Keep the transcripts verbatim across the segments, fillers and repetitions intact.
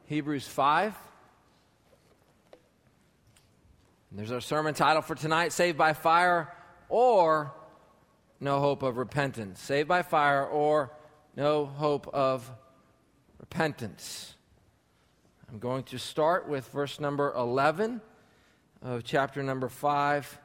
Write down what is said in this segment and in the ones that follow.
Hebrews five. And there's our sermon title for tonight, Saved by Fire or No Hope of Repentance. Saved by Fire or No Hope of Repentance. I'm going to start with verse number eleven of chapter number five.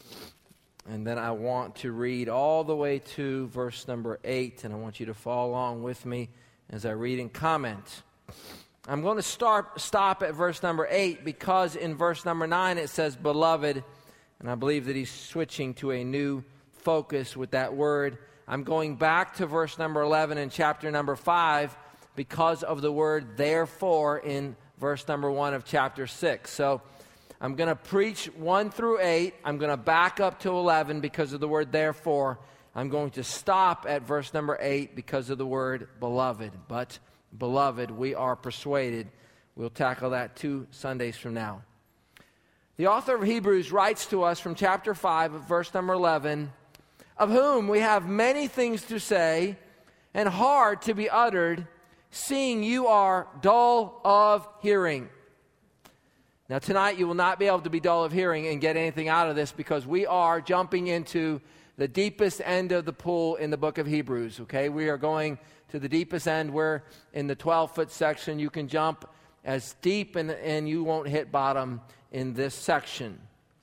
And then I want to read all the way to verse number eight. And I want you to follow along with me as I read and comment. I'm going to start stop at verse number eight because in verse number nine it says beloved, and I believe that he's switching to a new focus with that word. I'm going back to verse number eleven in chapter number five because of the word therefore in verse number one of chapter six. So I'm going to preach one through eight. I'm going to back up to eleven because of the word therefore. I'm going to stop at verse number eight because of the word beloved. But beloved, we are persuaded. We'll tackle that two Sundays from now. The author of Hebrews writes to us from chapter five, verse number eleven, of whom we have many things to say and hard to be uttered, seeing you are dull of hearing. Now tonight you will not be able to be dull of hearing and get anything out of this because we are jumping into the deepest end of the pool in the book of Hebrews, okay? We are going to the deepest end where in the twelve-foot section you can jump as deep and, and you won't hit bottom in this section.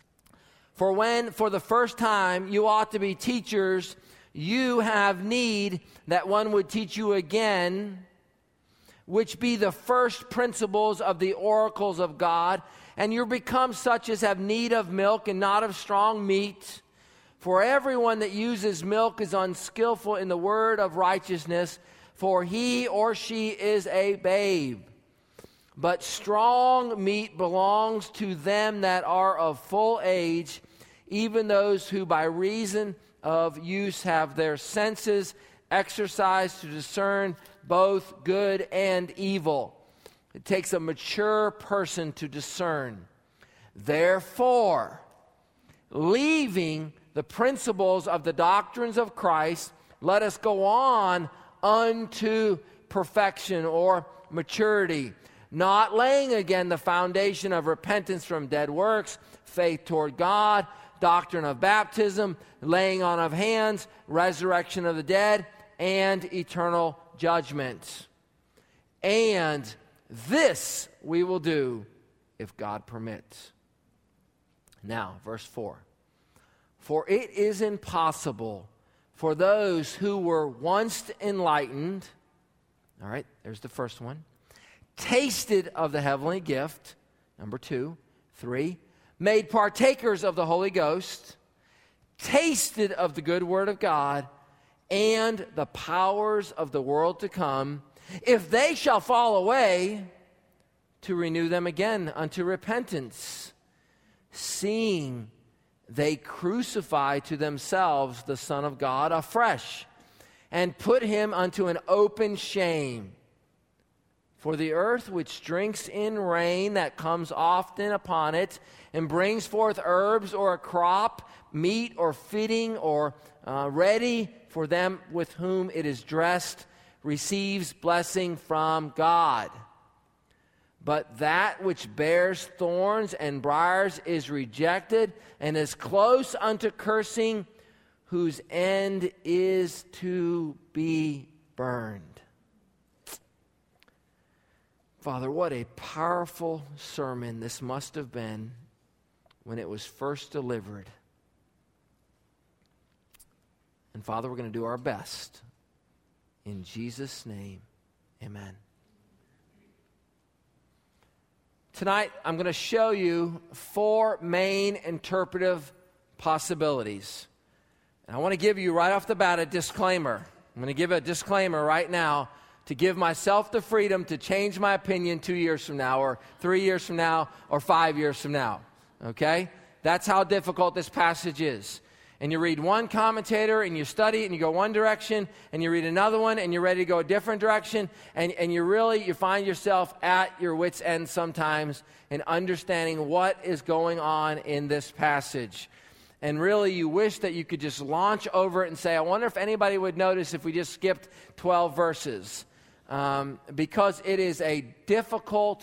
For when, for the first time, you ought to be teachers, you have need that one would teach you again, which be the first principles of the oracles of God, and you become such as have need of milk and not of strong meat. For everyone that uses milk is unskillful in the word of righteousness, for he or she is a babe. But strong meat belongs to them that are of full age, even those who by reason of use have their senses exercised to discern both good and evil. It takes a mature person to discern. Therefore, leaving the principles of the doctrines of Christ, let us go on unto perfection or maturity, not laying again the foundation of repentance from dead works, faith toward God, doctrine of baptism, laying on of hands, resurrection of the dead, and eternal judgment. And this we will do if God permits. Now, verse four. For it is impossible for those who were once enlightened, all right, there's the first one, tasted of the heavenly gift, number two, three, made partakers of the Holy Ghost, tasted of the good word of God, and the powers of the world to come, if they shall fall away, to renew them again unto repentance, seeing they crucify to themselves the Son of God afresh, and put him unto an open shame. For the earth which drinks in rain that comes often upon it, and brings forth herbs or a crop, meat or fitting or uh, ready for them with whom it is dressed, receives blessing from God. But that which bears thorns and briars is rejected and is close unto cursing, whose end is to be burned. Father, what a powerful sermon this must have been when it was first delivered. And Father, we're going to do our best. In Jesus' name, amen. Tonight, I'm going to show you four main interpretive possibilities. And I want to give you right off the bat a disclaimer. I'm going to give a disclaimer right now to give myself the freedom to change my opinion two years from now or three years from now or five years from now. Okay? That's how difficult this passage is. And you read one commentator and you study it and you go one direction, and you read another one and you're ready to go a different direction, and, and you really, you find yourself at your wit's end sometimes in understanding what is going on in this passage. And really you wish that you could just launch over it and say, I wonder if anybody would notice if we just skipped twelve verses. um, because it is a difficult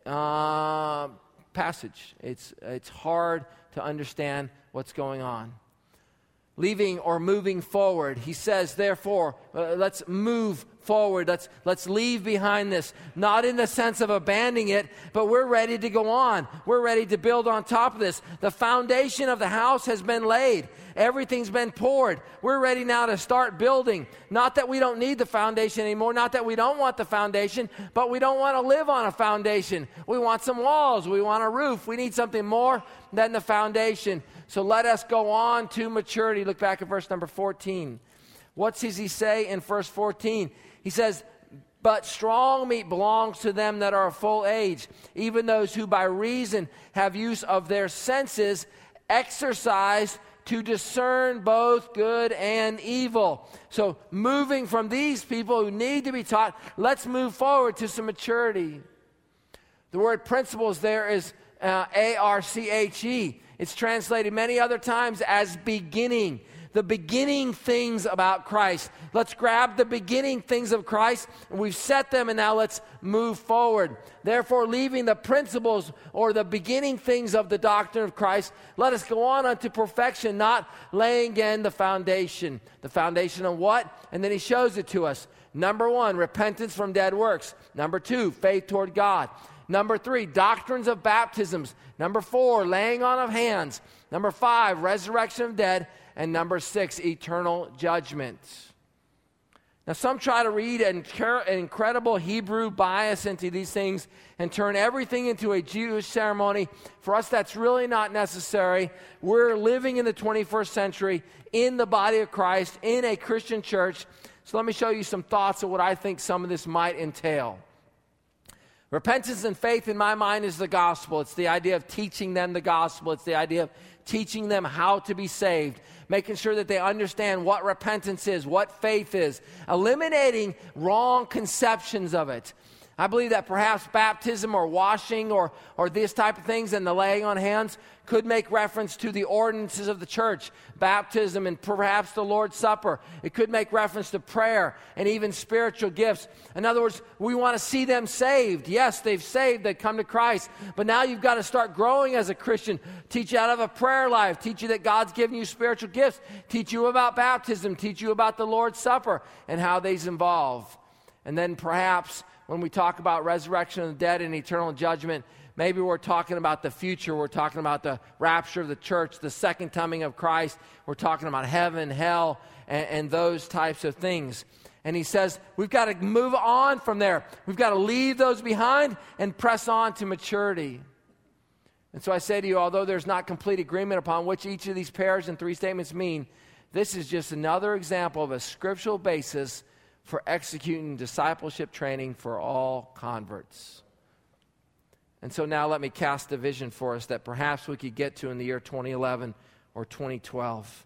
uh, passage. It's, it's hard to understand what's going on. Leaving or moving forward. He says, therefore, uh, let's move forward. Let's, let's leave behind this. Not in the sense of abandoning it, but we're ready to go on. We're ready to build on top of this. The foundation of the house has been laid. Everything's been poured. We're ready now to start building. Not that we don't need the foundation anymore. Not that we don't want the foundation, but we don't want to live on a foundation. We want some walls. We want a roof. We need something more than the foundation. So let us go on to maturity. Look back at verse number fourteen. What does he say in verse fourteen? He says, but strong meat belongs to them that are of full age, even those who by reason have use of their senses exercise to discern both good and evil. So moving from these people who need to be taught, let's move forward to some maturity. The word principles there is uh, A R C H E. It's translated many other times as beginning. The beginning things about Christ. Let's grab the beginning things of Christ, and we've set them, and now let's move forward. Therefore, leaving the principles or the beginning things of the doctrine of Christ, let us go on unto perfection, not laying again the foundation. The foundation of what? And then he shows it to us. Number one, repentance from dead works. Number two, faith toward God. Number three, doctrines of baptisms. Number four, laying on of hands. Number five, resurrection of dead. And number six, eternal judgment. Now, some try to read an incredible Hebrew bias into these things and turn everything into a Jewish ceremony. For us, that's really not necessary. We're living in the twenty-first century in the body of Christ, in a Christian church. So let me show you some thoughts of what I think some of this might entail. Repentance and faith, in my mind, is the gospel. It's the idea of teaching them the gospel. It's the idea of teaching them how to be saved, making sure that they understand what repentance is, what faith is, eliminating wrong conceptions of it. I believe that perhaps baptism or washing or, or these type of things and the laying on hands could make reference to the ordinances of the church, baptism and perhaps the Lord's Supper. It could make reference to prayer and even spiritual gifts. In other words, we want to see them saved. Yes, they've saved, they come to Christ. But now you've got to start growing as a Christian. Teach you out of a prayer life. Teach you that God's given you spiritual gifts. Teach you about baptism. Teach you about the Lord's Supper and how these involve. And then perhaps when we talk about resurrection of the dead and eternal judgment, maybe we're talking about the future. We're talking about the rapture of the church, the second coming of Christ. We're talking about heaven, hell, and, and those types of things. And he says, we've got to move on from there. We've got to leave those behind and press on to maturity. And so I say to you, although there's not complete agreement upon which each of these pairs and three statements mean, this is just another example of a scriptural basis for executing discipleship training for all converts. And so now let me cast a vision for us that perhaps we could get to in the year twenty eleven or twenty twelve.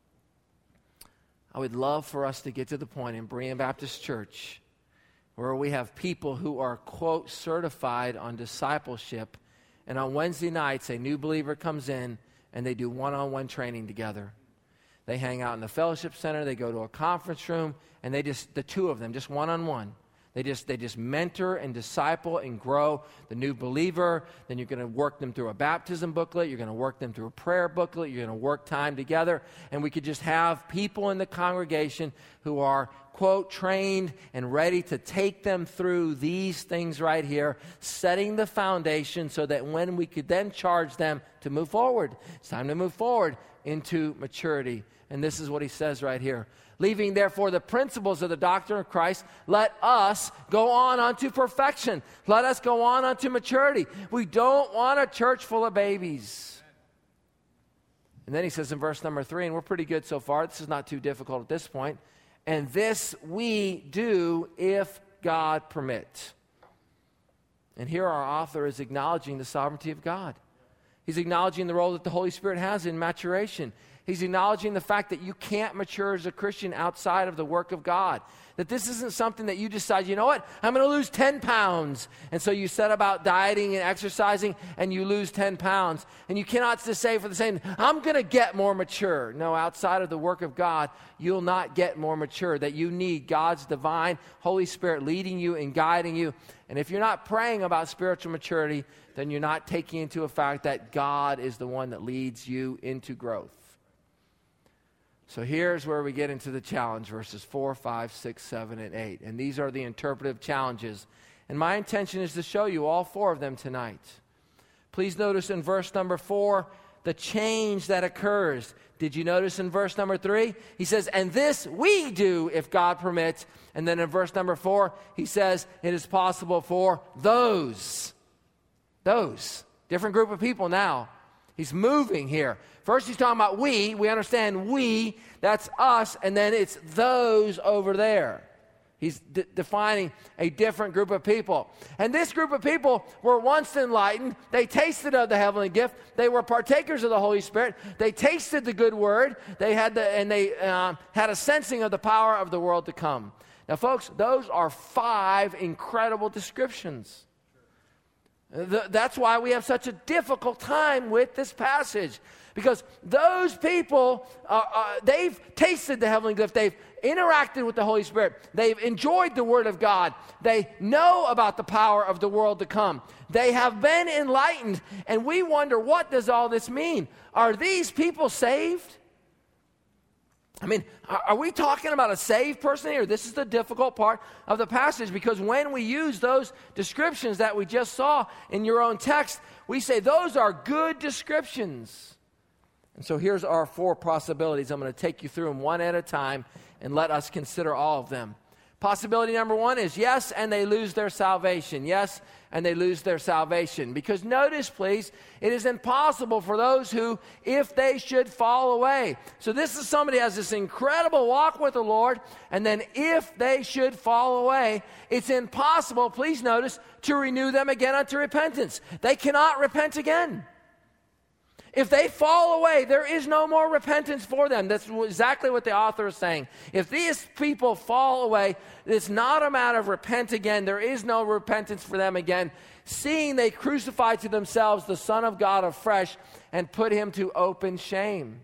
I would love for us to get to the point in Berean Baptist Church where we have people who are, quote, certified on discipleship, and on Wednesday nights a new believer comes in and they do one-on-one training together. They hang out in the fellowship center, they go to a conference room, and they just, the two of them, just one-on-one. They just, they just mentor and disciple and grow the new believer. Then you're going to work them through a baptism booklet. You're going to work them through a prayer booklet. You're going to work time together. And we could just have people in the congregation who are, quote, trained and ready to take them through these things right here, setting the foundation so that when we could then charge them to move forward, it's time to move forward into maturity. And this is what he says right here. Leaving, therefore, the principles of the doctrine of Christ, let us go on unto perfection. Let us go on unto maturity. We don't want a church full of babies. And then he says in verse number three, and we're pretty good so far. This is not too difficult at this point. And this we do if God permit. And here our author is acknowledging the sovereignty of God. He's acknowledging the role that the Holy Spirit has in maturation. He's acknowledging the fact that you can't mature as a Christian outside of the work of God. That this isn't something that you decide, you know what, I'm going to lose ten pounds. And so you set about dieting and exercising and you lose ten pounds. And you cannot just say for the same, I'm going to get more mature. No, outside of the work of God, you'll not get more mature. That you need God's divine Holy Spirit leading you and guiding you. And if you're not praying about spiritual maturity, then you're not taking into effect that God is the one that leads you into growth. So here's where we get into the challenge, verses four, five, six, seven, and eight. And these are the interpretive challenges. And my intention is to show you all four of them tonight. Please notice in verse number four, the change that occurs. Did you notice in verse number three? He says, and this we do if God permits. And then in verse number four, he says, it is possible for those. Those. Different group of people now. He's moving here. First he's talking about we. We understand we. That's us. And then it's those over there. He's d- defining a different group of people. And this group of people were once enlightened. They tasted of the heavenly gift. They were partakers of the Holy Spirit. They tasted the good word. They had the, and they uh, had a sensing of the power of the world to come. Now, folks, those are five incredible descriptions. That's why we have such a difficult time with this passage. Because those people, uh, uh, they've tasted the heavenly gift. They've interacted with the Holy Spirit. They've enjoyed the Word of God. They know about the power of the world to come. They have been enlightened. And we wonder, what does all this mean? Are these people saved? I mean, are we talking about a saved person here? This is the difficult part of the passage, because when we use those descriptions that we just saw in your own text, we say those are good descriptions. And so here's our four possibilities. I'm going to take you through them one at a time and let us consider all of them. Possibility number one is yes, and they lose their salvation. Yes, and they lose their salvation. Because notice, please, it is impossible for those who, if they should fall away. So this is somebody who has this incredible walk with the Lord, and then if they should fall away, it's impossible, please notice, to renew them again unto repentance. They cannot repent again. If they fall away, there is no more repentance for them. That's exactly what the author is saying. If these people fall away, it's not a matter of repent again. There is no repentance for them again. Seeing they crucified to themselves the Son of God afresh and put him to open shame.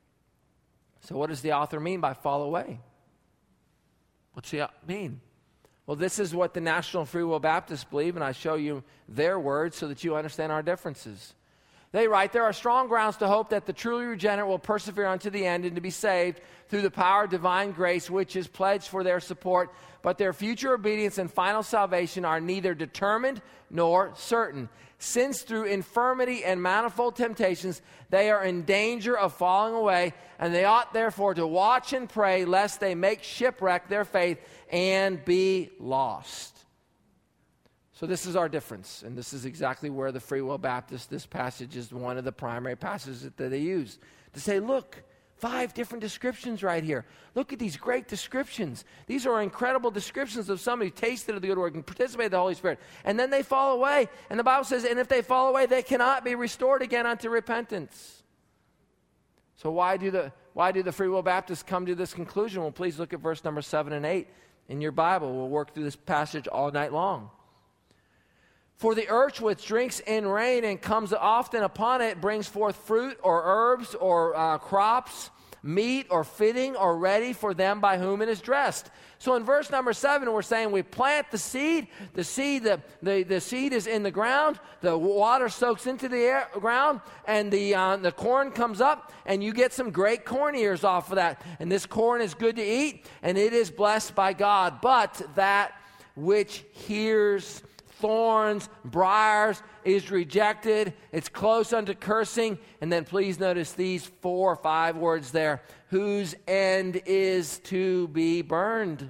So what does the author mean by fall away? What's he mean? Well, this is what the National Free Will Baptists believe, and I show you their words so that you understand our differences. They write, there are strong grounds to hope that the truly regenerate will persevere unto the end and to be saved through the power of divine grace, which is pledged for their support. But their future obedience and final salvation are neither determined nor certain, since through infirmity and manifold temptations they are in danger of falling away, and they ought therefore to watch and pray lest they make shipwreck their faith and be lost. So this is our difference, and this is exactly where the Free Will Baptist, this passage is one of the primary passages that they use. To say, look, five different descriptions right here. Look at these great descriptions. These are incredible descriptions of somebody who tasted of the good word and participated in the Holy Spirit. And then they fall away, and the Bible says, and if they fall away, they cannot be restored again unto repentance. So why do the, why do the Free Will Baptists come to this conclusion? Well, please look at verse number seven and eight in your Bible. We'll work through this passage all night long. For the earth which drinks in rain and comes often upon it brings forth fruit or herbs or uh, crops, meat or fitting or ready for them by whom it is dressed. So in verse number seven, we're saying we plant the seed. The seed, the, the, the seed is in the ground. The water soaks into the air, ground, and the, uh, the corn comes up, and you get some great corn ears off of that. And this corn is good to eat, and it is blessed by God. But that which hears thorns, briars, is rejected. It's close unto cursing. And then please notice these four or five words there. Whose end is to be burned.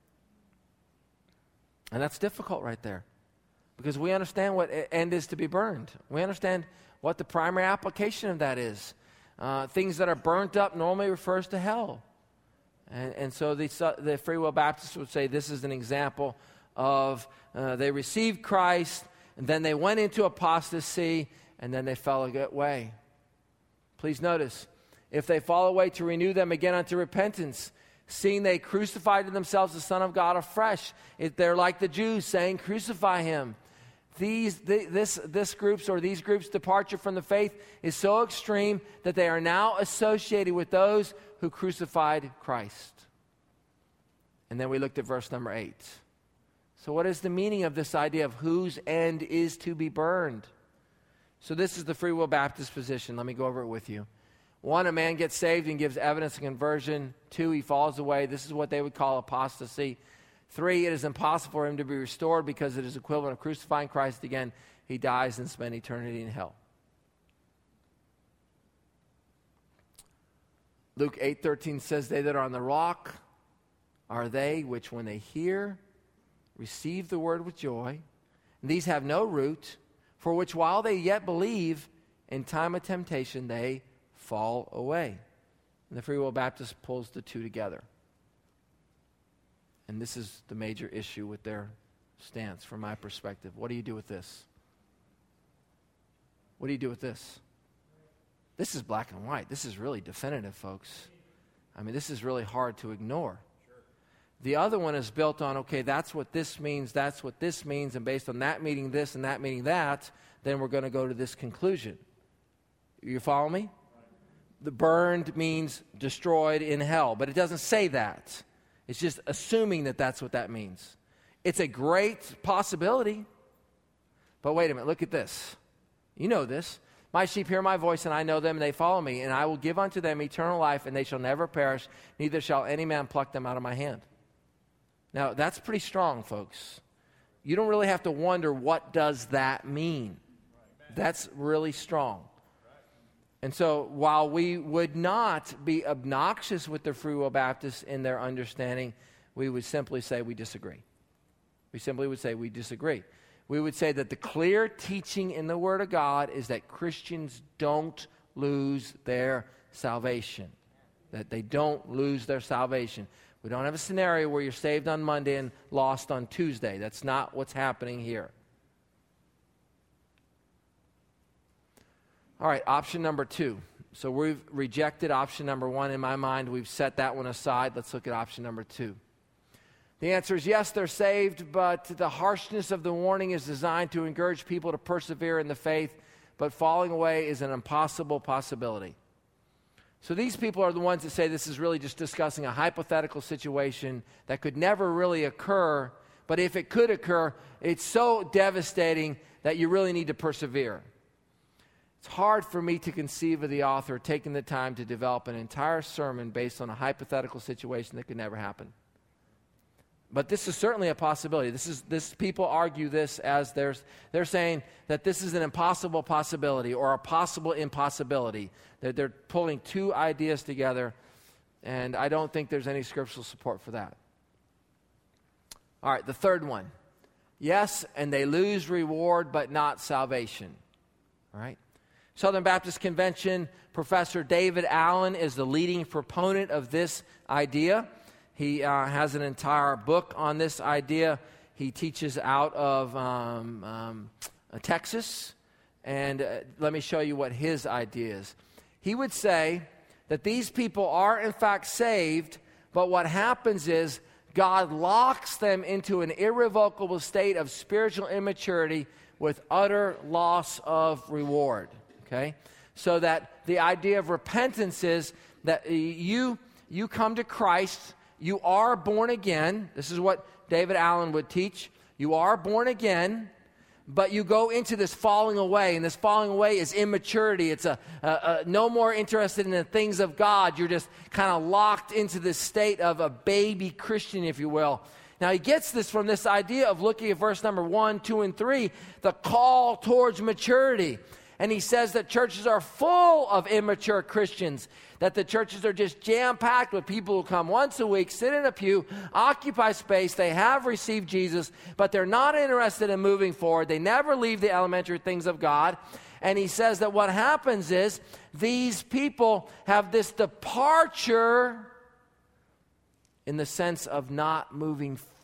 And that's difficult right there. Because we understand what end is to be burned. We understand what the primary application of that is. Uh, things that are burnt up normally refers to hell. And, and so the, the Free Will Baptists would say this is an example of uh, they received Christ, and then they went into apostasy, and then they fell away. Please notice, If they fall away, to renew them again unto repentance, seeing they crucified to themselves the Son of God afresh. If they're like the Jews, saying, crucify him. These, the, this, this group's or these groups' departure from the faith is so extreme that they are now associated with those who crucified Christ. And then we looked at verse number eight. So what is the meaning of this idea of whose end is to be burned? So this is the Free Will Baptist position. Let me go over it with you. One, a man gets saved and gives evidence of conversion. Two, he falls away. This is what they would call apostasy. Three, it is impossible for him to be restored because it is equivalent of crucifying Christ again. He dies and spends eternity in hell. Luke eight thirteen says, they that are on the rock are they which when they hear, receive the word with joy. And these have no root, for which while they yet believe, in time of temptation they fall away. And the Free Will Baptist pulls the two together. And this is the major issue with their stance from my perspective. What do you do with this? What do you do with this? This is black and white. This is really definitive, folks. I mean, this is really hard to ignore. The other one is built on, okay, that's what this means, that's what this means, and based on that meaning this and that meaning that, then we're going to go to this conclusion. You follow me? The burned means destroyed in hell, but it doesn't say that. It's just assuming that that's what that means. It's a great possibility. But wait a minute, look at this. You know this. My sheep hear my voice, and I know them, and they follow me, and I will give unto them eternal life, and they shall never perish, neither shall any man pluck them out of my hand. Now, that's pretty strong, folks. You don't really have to wonder, what does that mean? That's really strong. And so while we would not be obnoxious with the Free Will Baptists in their understanding, we would simply say we disagree. We simply would say we disagree. We would say that the clear teaching in the Word of God is that Christians don't lose their salvation, that they don't lose their salvation. We don't have a scenario where you're saved on Monday and lost on Tuesday. That's not what's happening here. All right, option number two. So we've rejected option number one in my mind. We've set that one aside. Let's look at option number two. The answer is yes, they're saved, but the harshness of the warning is designed to encourage people to persevere in the faith, but falling away is an impossible possibility. So these people are the ones that say this is really just discussing a hypothetical situation that could never really occur, but if it could occur, it's so devastating that you really need to persevere. It's hard for me to conceive of the author taking the time to develop an entire sermon based on a hypothetical situation that could never happen. But this is certainly a possibility. This is this people argue this as there's they're saying that this is an impossible possibility or a possible impossibility. That they're pulling two ideas together, and I don't think there's any scriptural support for that. All right, the third one. Yes, and they lose reward but not salvation. All right? Southern Baptist Convention Professor David Allen is the leading proponent of this idea. He uh, has an entire book on this idea. He teaches out of um, um, Texas. And uh, let me show you what his idea is. He would say that these people are in fact saved, but what happens is God locks them into an irrevocable state of spiritual immaturity with utter loss of reward. Okay? So that the idea of repentance is that you, you come to Christ, you are born again. This is what David Allen would teach. You are born again, but you go into this falling away, and this falling away is immaturity. It's a, a, a no more interested in the things of God. You're just kind of locked into this state of a baby Christian, if you will. Now, he gets this from this idea of looking at verse number one, two, and three, the call towards maturity. And he says that churches are full of immature Christians, that the churches are just jam-packed with people who come once a week, sit in a pew, occupy space, they have received Jesus, but they're not interested in moving forward. They never leave the elementary things of God. And he says that what happens is these people have this departure in the sense of not moving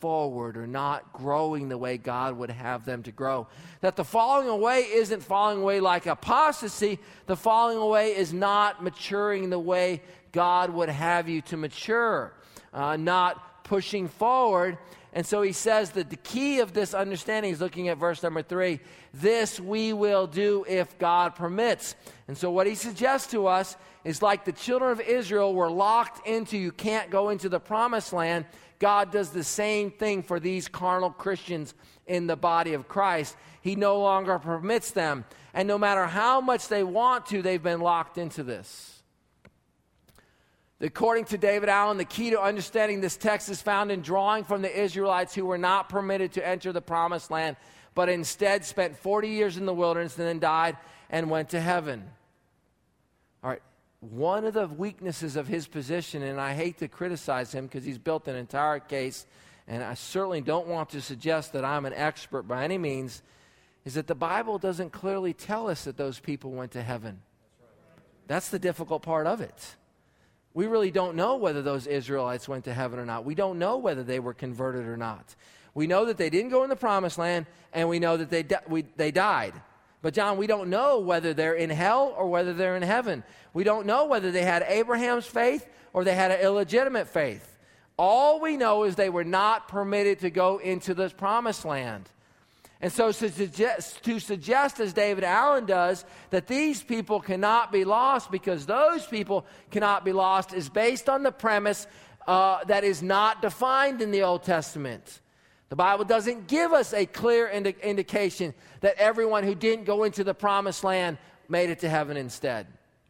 forward or not growing the way God would have them to grow. That the falling away isn't falling away like apostasy. The falling away is not maturing the way God would have you to mature, uh, not pushing forward. And so he says that the key of this understanding is looking at verse number three. This we will do if God permits. And so what he suggests to us is like the children of Israel were locked into, you can't go into the promised land. God does the same thing for these carnal Christians in the body of Christ. He no longer permits them. And no matter how much they want to, they've been locked into this. According to David Allen, the key to understanding this text is found in drawing from the Israelites who were not permitted to enter the promised land, but instead spent forty years in the wilderness and then died and went to heaven. All right, one of the weaknesses of his position, and I hate to criticize him because he's built an entire case, and I certainly don't want to suggest that I'm an expert by any means, is that the Bible doesn't clearly tell us that those people went to heaven. That's the difficult part of it. We really don't know whether those Israelites went to heaven or not. We don't know whether they were converted or not. We know that they didn't go in the promised land, and we know that they di- we, they died. But John, we don't know whether they're in hell or whether they're in heaven. We don't know whether they had Abraham's faith or they had an illegitimate faith. All we know is they were not permitted to go into the promised land. And so to suggest, to suggest, as David Allen does, that these people cannot be lost because those people cannot be lost is based on the premise uh, that is not defined in the Old Testament. The Bible doesn't give us a clear indi- indication that everyone who didn't go into the promised land made it to heaven instead.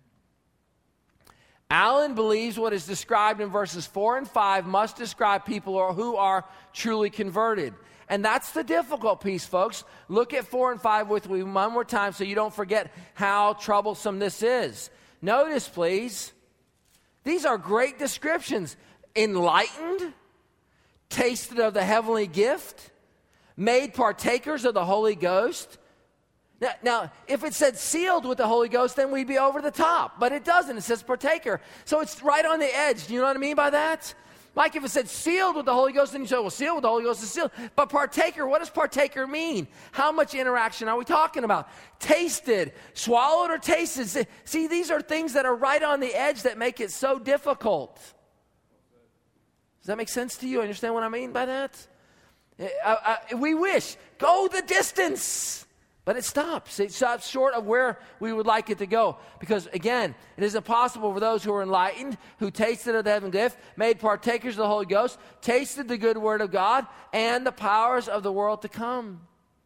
Allen believes what is described in verses four and five must describe people who are truly converted. And that's the difficult piece, folks. Look at four and five with me one more time so you don't forget how troublesome this is. Notice, please, these are great descriptions. Enlightened, tasted of the heavenly gift, made partakers of the Holy Ghost. Now, now, if it said sealed with the Holy Ghost, then we'd be over the top. But it doesn't. It says partaker. So it's right on the edge. Do you know what I mean by that? Like if it said sealed with the Holy Ghost, then you say, well, sealed with the Holy Ghost is sealed. But partaker, what does partaker mean? How much interaction are we talking about? Tasted, swallowed or tasted. See, these are things that are right on the edge that make it so difficult. Does that make sense to you? Understand what I mean by that? I, I, we wish, go the distance. But it stops. It stops short of where we would like it to go. Because, again, it is impossible for those who are enlightened, who tasted of the heavenly gift, made partakers of the Holy Ghost, tasted the good word of God, and the powers of the world to come.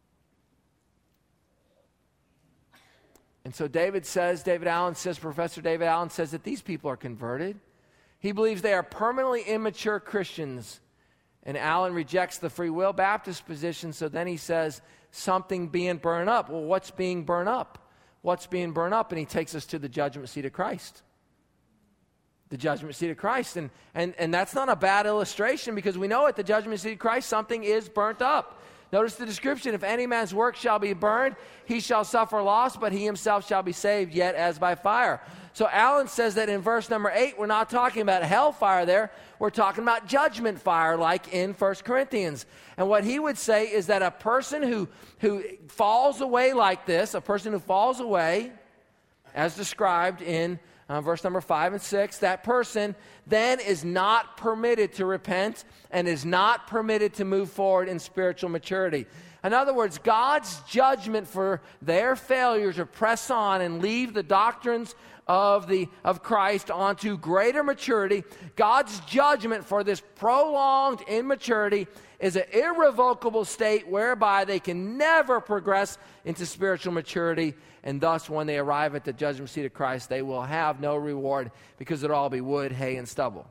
And so David says, David Allen says, Professor David Allen says that these people are converted. He believes they are permanently immature Christians. And Allen rejects the free will Baptist position, so then he says, something being burned up. Well, what's being burned up? What's being burned up? And he takes us to the judgment seat of Christ. The judgment seat of Christ. And, and, and that's not a bad illustration because we know at the judgment seat of Christ, something is burnt up. Notice the description. If any man's work shall be burned, he shall suffer loss, but he himself shall be saved, yet as by fire. So Allen says that in verse number eight, we're not talking about hellfire there. We're talking about judgment fire like in First Corinthians. And what he would say is that a person who, who falls away like this, a person who falls away, as described in uh, verse number five and six, that person then is not permitted to repent and is not permitted to move forward in spiritual maturity. In other words, God's judgment for their failure to press on and leave the doctrines of the of Christ onto greater maturity, God's judgment for this prolonged immaturity is an irrevocable state whereby they can never progress into spiritual maturity, and thus when they arrive at the judgment seat of Christ, they will have no reward because it'll all be wood, hay, and stubble.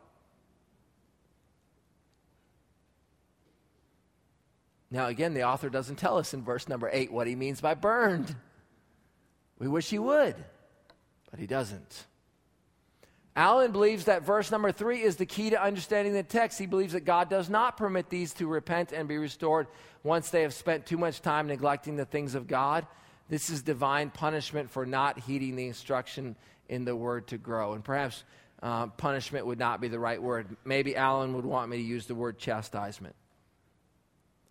Now again, the author doesn't tell us in verse number eight what he means by burned. We wish he would, but he doesn't. Allen believes that verse number three is the key to understanding the text. He believes that God does not permit these to repent and be restored once they have spent too much time neglecting the things of God. This is divine punishment for not heeding the instruction in the word to grow. And perhaps uh, punishment would not be the right word. Maybe Allen would want me to use the word chastisement.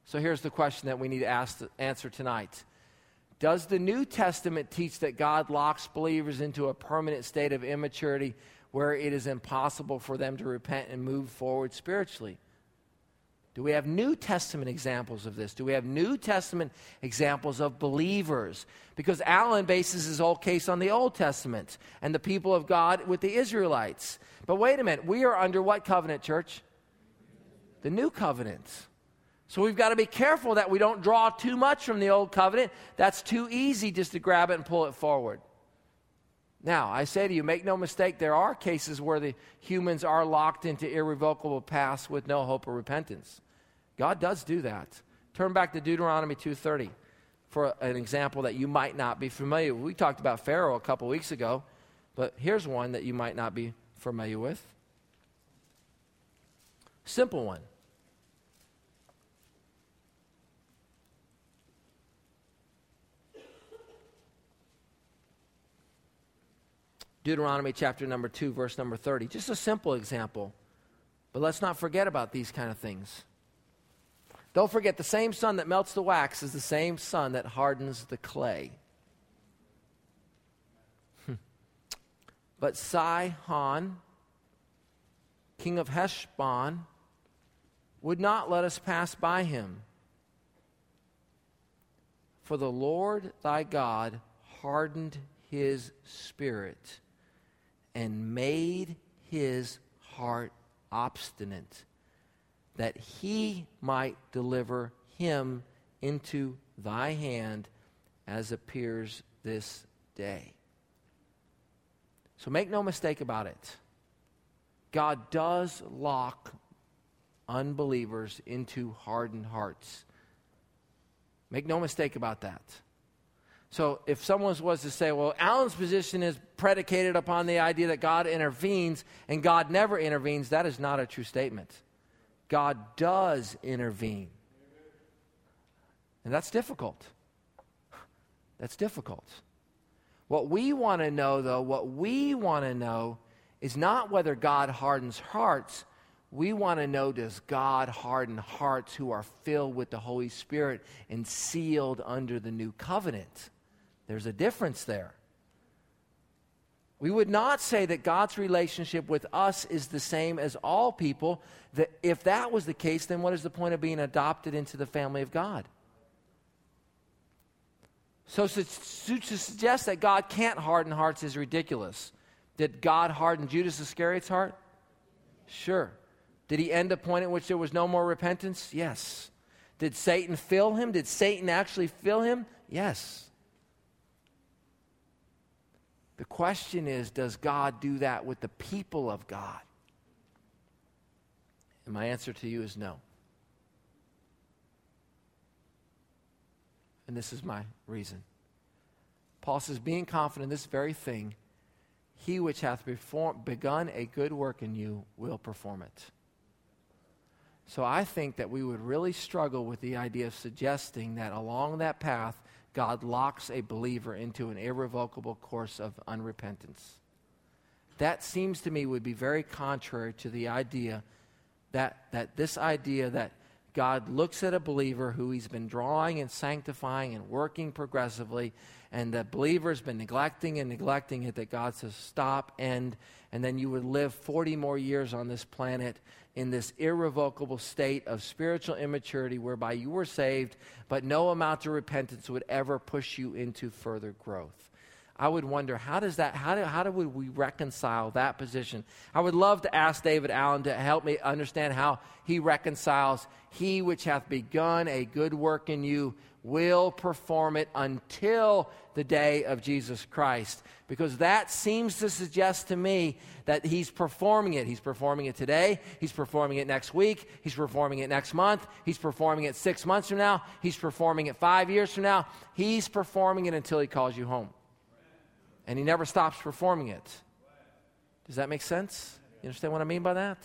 So here's the question that we need to ask, answer tonight. Does the New Testament teach that God locks believers into a permanent state of immaturity where it is impossible for them to repent and move forward spiritually? Do we have New Testament examples of this? Do we have New Testament examples of believers? Because Allen bases his whole case on the Old Testament and the people of God with the Israelites. But wait a minute, we are under what covenant, church? The New Covenant. So we've got to be careful that we don't draw too much from the Old Covenant. That's too easy just to grab it and pull it forward. Now, I say to you, make no mistake, there are cases where the humans are locked into irrevocable paths with no hope of repentance. God does do that. Turn back to Deuteronomy two thirty for an example that you might not be familiar with. We talked about Pharaoh a couple weeks ago, but here's one that you might not be familiar with. Simple one. Deuteronomy chapter number two, verse number thirty. Just a simple example. But let's not forget about these kind of things. Don't forget, the same sun that melts the wax is the same sun that hardens the clay. But Sihon, king of Heshbon, would not let us pass by him. For the Lord thy God hardened his spirit and made his heart obstinate, that he might deliver him into thy hand, as appears this day. So make no mistake about it. God does lock unbelievers into hardened hearts. Make no mistake about that. So if someone was to say, well, Allen's position is predicated upon the idea that God intervenes and God never intervenes, that is not a true statement. God does intervene. And that's difficult. That's difficult. What we want to know, though, what we want to know is not whether God hardens hearts. We want to know, does God harden hearts who are filled with the Holy Spirit and sealed under the new covenant? There's a difference there. We would not say that God's relationship with us is the same as all people. That if that was the case, then what is the point of being adopted into the family of God? So to, to suggest that God can't harden hearts is ridiculous. Did God harden Judas Iscariot's heart? Sure. Did he end a point at which there was no more repentance? Yes. Did Satan fill him? Did Satan actually fill him? Yes. The question is, does God do that with the people of God? And my answer to you is no. And this is my reason. Paul says, being confident in this very thing, he which hath perform, begun a good work in you will perform it. So I think that we would really struggle with the idea of suggesting that along that path, God locks a believer into an irrevocable course of unrepentance. That seems to me would be very contrary to the idea that, that this idea that God looks at a believer who he's been drawing and sanctifying and working progressively, and the believer's been neglecting and neglecting it, that God says, stop, end, and then you would live forty more years on this planet in this irrevocable state of spiritual immaturity whereby you were saved, but no amount of repentance would ever push you into further growth. I would wonder, how does that, how do, how do we reconcile that position? I would love to ask David Allen to help me understand how he reconciles, he which hath begun a good work in you will perform it until the day of Jesus Christ. Because that seems to suggest to me that he's performing it. He's performing it today. He's performing it next week. He's performing it next month. He's performing it six months from now. He's performing it five years from now. He's performing it until he calls you home. And he never stops performing it. Does that make sense? You understand what I mean by that?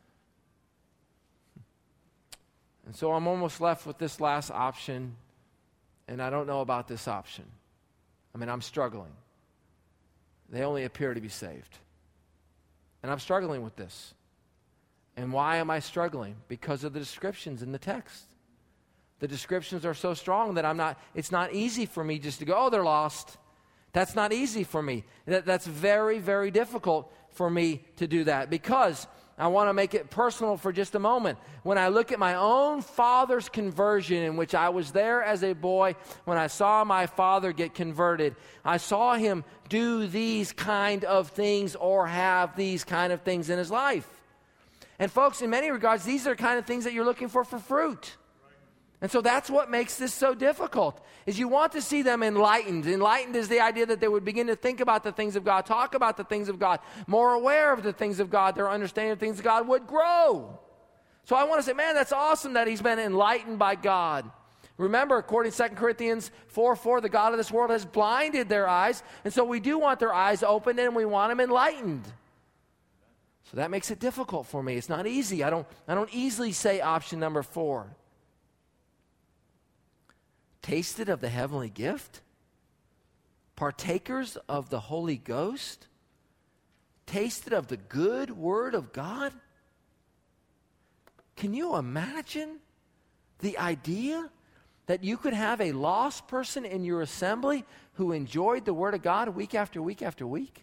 And so I'm almost left with this last option, and I don't know about this option. I mean, I'm struggling. They only appear to be saved. And I'm struggling with this. And why am I struggling? Because of the descriptions in the text. The descriptions are so strong that I'm not, it's not easy for me just to go, oh, they're lost. That's not easy for me. That, that's very, very difficult for me to do that, because I want to make it personal for just a moment. When I look at my own father's conversion, in which I was there as a boy, when I saw my father get converted, I saw him do these kind of things or have these kind of things in his life. And folks, in many regards, these are the kind of things that you're looking for for fruit. And so that's what makes this so difficult, is you want to see them enlightened. Enlightened is the idea that they would begin to think about the things of God, talk about the things of God, more aware of the things of God, their understanding of things of God would grow. So I want to say, man, that's awesome that he's been enlightened by God. Remember, according to Second Corinthians four four, the God of this world has blinded their eyes, and so we do want their eyes opened and we want them enlightened. So that makes it difficult for me. It's not easy. I don't, I don't easily say option number four. Tasted of the heavenly gift? Partakers of the Holy Ghost? Tasted of the good word of God? Can you imagine the idea that you could have a lost person in your assembly who enjoyed the word of God week after week after week?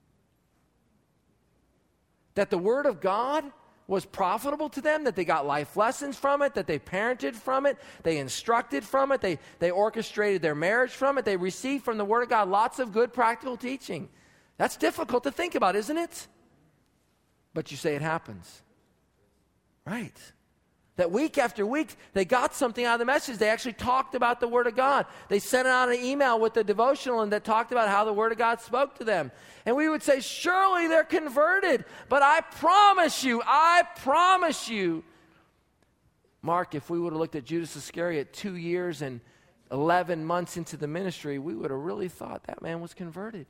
That the word of God was profitable to them, that they got life lessons from it, that they parented from it, they instructed from it, they, they orchestrated their marriage from it, they received from the Word of God lots of good practical teaching. That's difficult to think about, isn't it? But you say it happens. Right. That week after week, they got something out of the message. They actually talked about the Word of God. They sent out an email with the devotional and that talked about how the Word of God spoke to them. And we would say, surely they're converted. But I promise you, I promise you, Mark, if we would have looked at Judas Iscariot two years and eleven months into the ministry, we would have really thought that man was converted.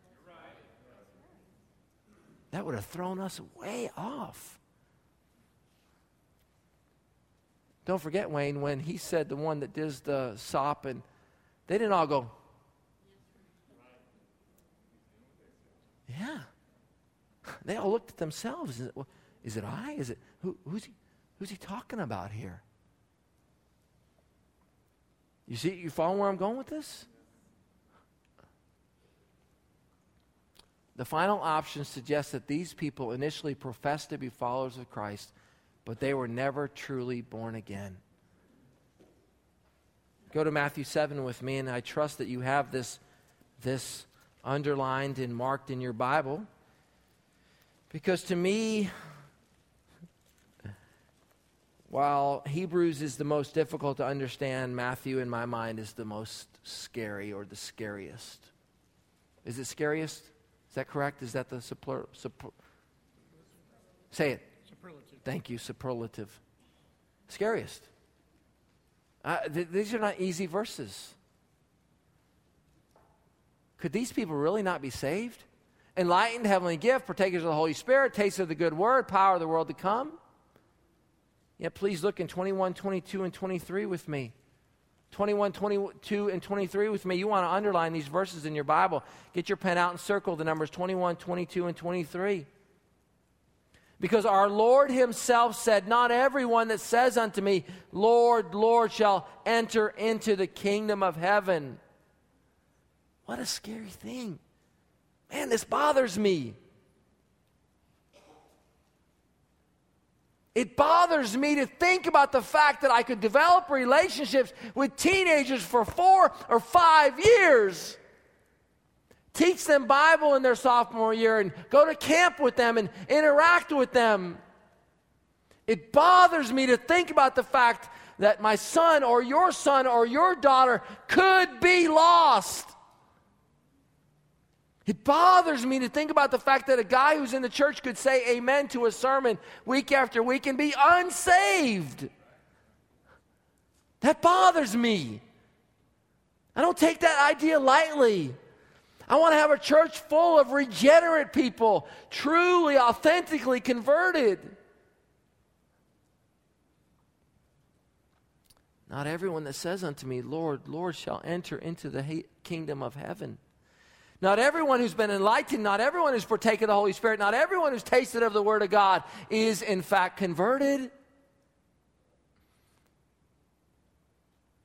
That would have thrown us way off. Don't forget, Wayne, when he said the one that does the sop, and they didn't all go, yeah. They all looked at themselves. Is it, is it I? Is it who, who's he? Who's he talking about here? You see, you following where I'm going with this? The final option suggests that these people initially professed to be followers of Christ, but they were never truly born again. Go to Matthew seven with me, and I trust that you have this, this underlined and marked in your Bible. Because to me, while Hebrews is the most difficult to understand, Matthew in my mind is the most scary or the scariest. Is it scariest? Is that correct? Is that the super, super, say it. Superlative. Thank you, superlative. Scariest. Uh, th- these are not easy verses. Could these people really not be saved? Enlightened, heavenly gift, partakers of the Holy Spirit, taste of the good word, power of the world to come. Yeah, please look in twenty-one, twenty-two, and twenty-three with me. twenty-one, twenty-two, and twenty-three with me. You want to underline these verses in your Bible. Get your pen out and circle the numbers twenty-one, twenty-two, and twenty-three. Because our Lord himself said, not everyone that says unto me, Lord, Lord, shall enter into the kingdom of heaven. What a scary thing. Man, this bothers me. It bothers me to think about the fact that I could develop relationships with teenagers for four or five years. Teach them Bible in their sophomore year and go to camp with them and interact with them. It bothers me to think about the fact that my son or your son or your daughter could be lost. It bothers me to think about the fact that a guy who's in the church could say amen to a sermon week after week and be unsaved. That bothers me. I don't take that idea lightly. I want to have a church full of regenerate people, truly, authentically converted. Not everyone that says unto me, Lord, Lord, shall enter into the ha- kingdom of heaven. Not everyone who's been enlightened, not everyone who's partaken of the Holy Spirit, not everyone who's tasted of the Word of God is in fact converted.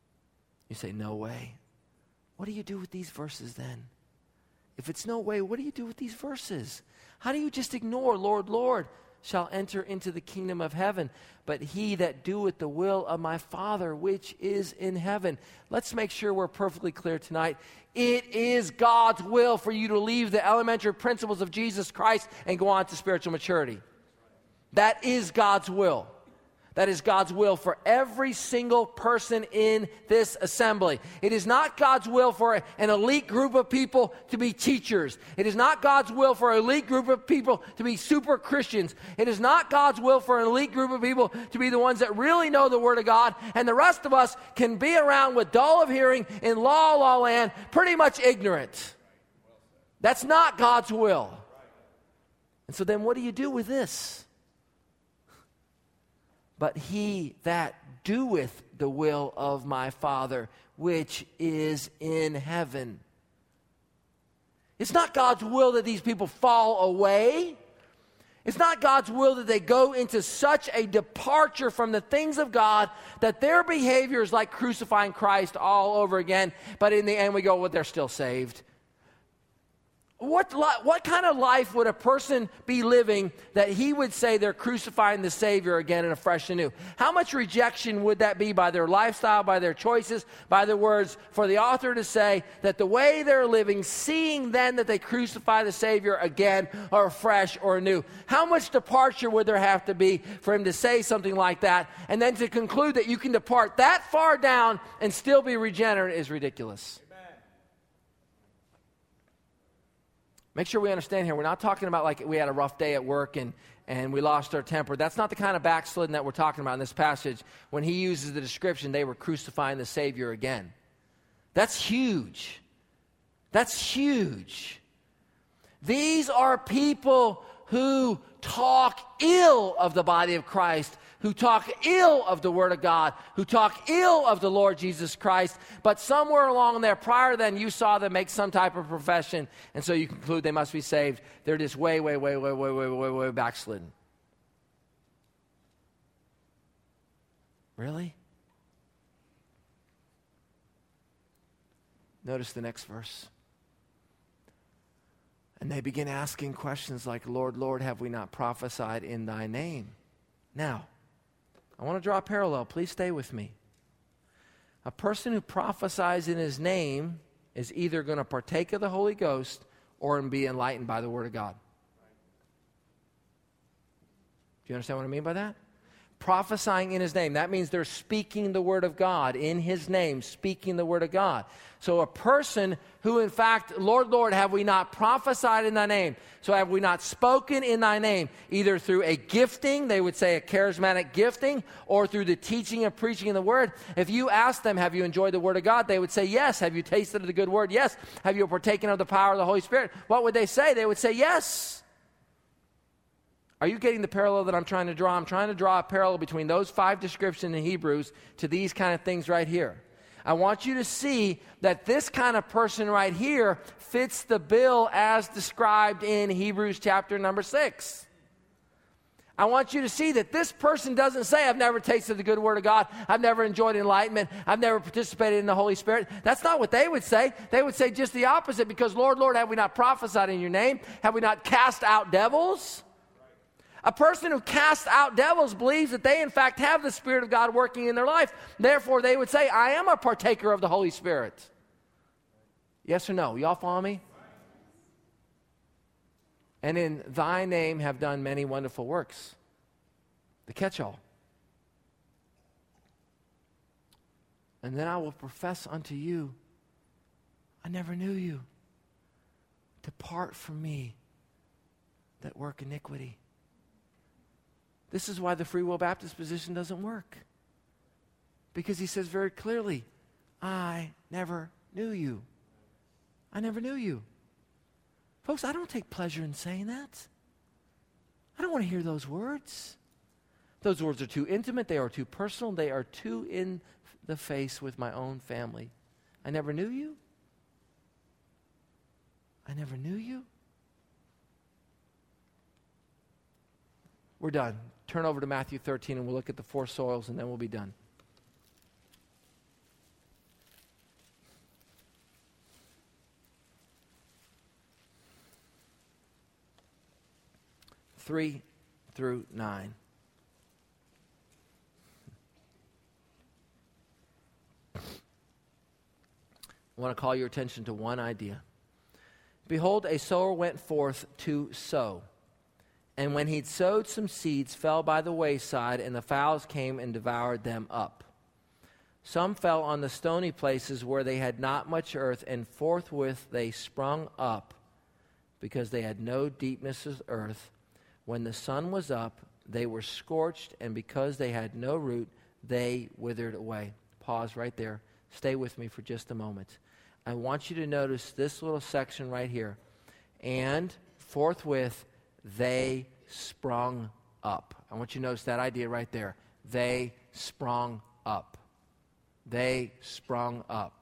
You say, no way. What do you do with these verses then? If it's no way, what do you do with these verses? How do you just ignore, Lord, Lord, shall enter into the kingdom of heaven, but he that doeth the will of my Father which is in heaven? Let's make sure we're perfectly clear tonight. It is God's will for you to leave the elementary principles of Jesus Christ and go on to spiritual maturity. That is God's will. That is God's will for every single person in this assembly. It is not God's will for an elite group of people to be teachers. It is not God's will for an elite group of people to be super Christians. It is not God's will for an elite group of people to be the ones that really know the Word of God, and the rest of us can be around with dull of hearing in la la land, pretty much ignorant. That's not God's will. And so then what do you do with this? But he that doeth the will of my Father, which is in heaven. It's not God's will that these people fall away. It's not God's will that they go into such a departure from the things of God that their behavior is like crucifying Christ all over again. But in the end we go, well, they're still saved. What, li- what kind of life would a person be living that he would say they're crucifying the Savior again and afresh and new? How much rejection would that be by their lifestyle, by their choices, by their words, for the author to say that the way they're living, seeing then that they crucify the Savior again or afresh or anew? How much departure would there have to be for him to say something like that, and then to conclude that you can depart that far down and still be regenerate is ridiculous. Make sure we understand here, we're not talking about like we had a rough day at work and, and we lost our temper. That's not the kind of backsliding that we're talking about in this passage. When he uses the description, they were crucifying the Savior again. That's huge. That's huge. These are people who talk ill of the body of Christ, who talk ill of the Word of God, who talk ill of the Lord Jesus Christ, but somewhere along there, prior then, you saw them make some type of profession, and so you conclude they must be saved. They're just way, way, way, way, way, way, way, way backslidden. Really? Notice the next verse. And they begin asking questions like, Lord, Lord, have we not prophesied in thy name? Now, I want to draw a parallel. Please stay with me. A person who prophesies in his name is either going to partake of the Holy Ghost or be enlightened by the Word of God. Do you understand what I mean by that? Prophesying in his name. That means they're speaking the Word of God in his name, speaking the Word of God. So a person who in fact, Lord, Lord, have we not prophesied in thy name? So have we not spoken in thy name? Either through a gifting, they would say a charismatic gifting, or through the teaching and preaching of the Word. If you ask them, have you enjoyed the Word of God? They would say, yes. Have you tasted of the good Word? Yes. Have you partaken of the power of the Holy Spirit? What would they say? They would say, yes. Are you getting the parallel that I'm trying to draw? I'm trying to draw a parallel between those five descriptions in Hebrews to these kind of things right here. I want you to see that this kind of person right here fits the bill as described in Hebrews chapter number six. I want you to see that this person doesn't say, I've never tasted the good Word of God, I've never enjoyed enlightenment, I've never participated in the Holy Spirit. That's not what they would say. They would say just the opposite, because Lord, Lord, have we not prophesied in your name? Have we not cast out devils? A person who casts out devils believes that they in fact have the Spirit of God working in their life. Therefore, they would say, I am a partaker of the Holy Spirit. Yes or no? Y'all follow me? And in thy name have done many wonderful works. The catch-all. And then I will profess unto you, I never knew you. Depart from me that work iniquity. This is why the Free Will Baptist position doesn't work. Because he says very clearly, I never knew you. I never knew you. Folks, I don't take pleasure in saying that. I don't want to hear those words. Those words are too intimate. They are too personal. They are too in the face with my own family. I never knew you. I never knew you. We're done. Turn over to Matthew thirteen and we'll look at the four soils and then we'll be done. three through nine. I want to call your attention to one idea. Behold, a sower went forth to sow. And when he'd sowed, some seeds fell by the wayside, and the fowls came and devoured them up. Some fell on the stony places where they had not much earth, and forthwith they sprung up, because they had no deepness of earth. When the sun was up, they were scorched, and because they had no root, they withered away. Pause right there. Stay with me for just a moment. I want you to notice this little section right here. And forthwith they sprung up. I want you to notice that idea right there. They sprung up. They sprung up.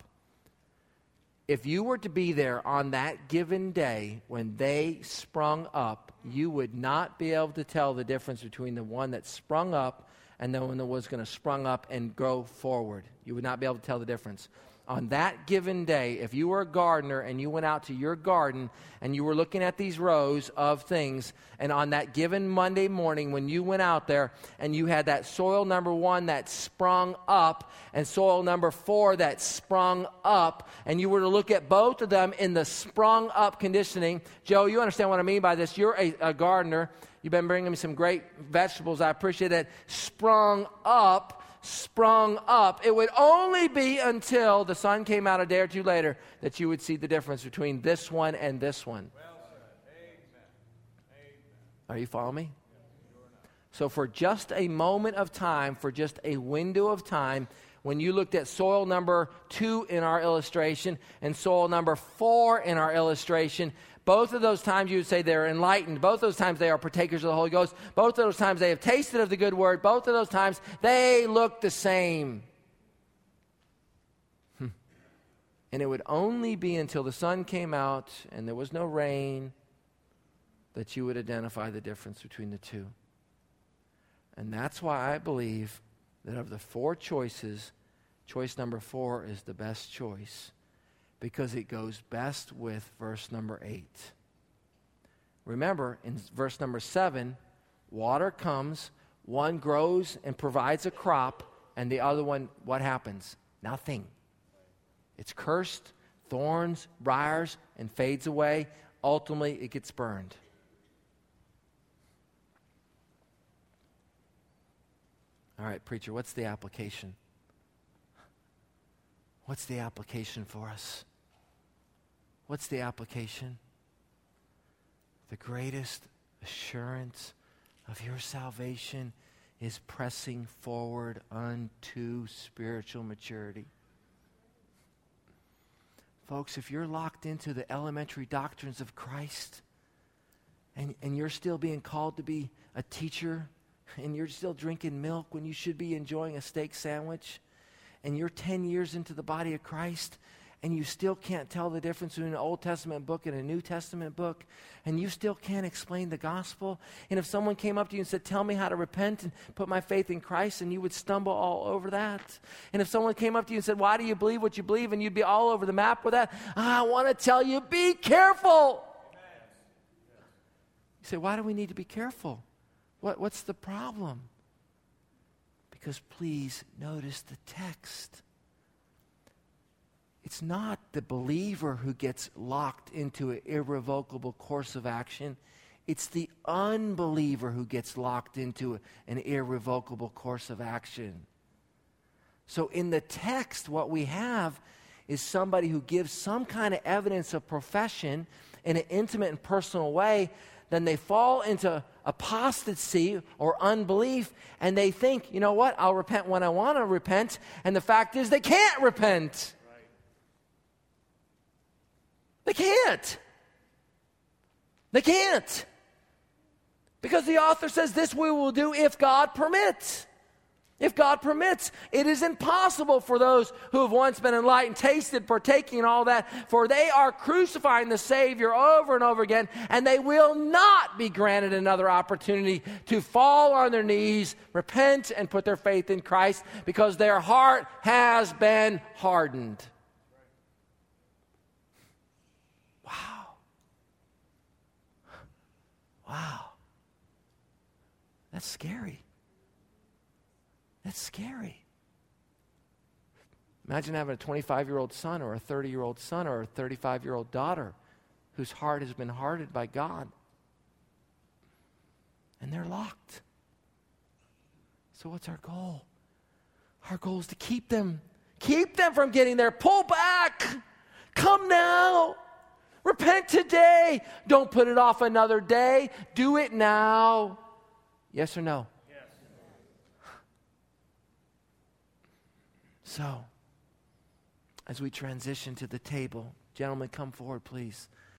If you were to be there on that given day when they sprung up, you would not be able to tell the difference between the one that sprung up and the one that was going to sprung up and go forward. You would not be able to tell the difference. On that given day, if you were a gardener and you went out to your garden and you were looking at these rows of things, and on that given Monday morning when you went out there and you had that soil number one that sprung up and soil number four that sprung up, and you were to look at both of them in the sprung up conditioning. Joe, you understand what I mean by this. You're a, a gardener. You've been bringing me some great vegetables. I appreciate it. Sprung up. sprung up. It would only be until the sun came out a day or two later that you would see the difference between this one and this one. Well said. Amen. Amen. Are you following me? So for just a moment of time, for just a window of time, when you looked at soil number two in our illustration and soil number four in our illustration, both of those times you would say they're enlightened. Both of those times they are partakers of the Holy Ghost. Both of those times they have tasted of the good word. Both of those times they look the same. Hmm. And it would only be until the sun came out and there was no rain that you would identify the difference between the two. And that's why I believe that of the four choices, choice number four is the best choice, because it goes best with verse number eight. Remember, in verse number seven, water comes, one grows and provides a crop, and the other one, what happens? Nothing. It's cursed, thorns, briars, and fades away. Ultimately, it gets burned. All right, preacher, what's the application? What's the application for us? What's the application? The greatest assurance of your salvation is pressing forward unto spiritual maturity. Folks, if you're locked into the elementary doctrines of Christ, and, and you're still being called to be a teacher, and you're still drinking milk when you should be enjoying a steak sandwich, and you're ten years into the body of Christ, and you still can't tell the difference between an Old Testament book and a New Testament book, and you still can't explain the gospel, and if someone came up to you and said, tell me how to repent and put my faith in Christ, and you would stumble all over that. And if someone came up to you and said, why do you believe what you believe, and you'd be all over the map with that, I want to tell you, be careful. You say, why do we need to be careful? What, what's the problem? Because please notice the text. It's not the believer who gets locked into an irrevocable course of action. It's the unbeliever who gets locked into an irrevocable course of action. So in the text, what we have is somebody who gives some kind of evidence of profession in an intimate and personal way. Then they fall into apostasy or unbelief, and they think, you know what, I'll repent when I want to repent, and the fact is they can't repent. Right. They can't. They can't. Because the author says this we will do if God permits. If God permits, it is impossible for those who have once been enlightened, tasted, partaking, and all that, for they are crucifying the Savior over and over again, and they will not be granted another opportunity to fall on their knees, repent, and put their faith in Christ, because their heart has been hardened. Wow. Wow. That's scary. That's scary. Imagine having a twenty-five-year-old son or a thirty-year-old son or a thirty-five-year-old daughter whose heart has been hardened by God. And they're locked. So what's our goal? Our goal is to keep them. Keep them from getting there. Pull back. Come now. Repent today. Don't put it off another day. Do it now. Yes or no? Yes. So, as we transition to the table, gentlemen, come forward, please.